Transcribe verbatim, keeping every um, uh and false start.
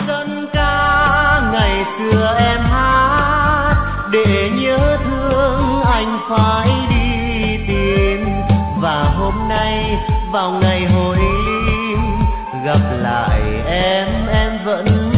dân ca ngày xưa em hát, để nhớ thương anh phải đi tìm. Và hôm nay vào ngày hội lim, gặp lại em em vẫn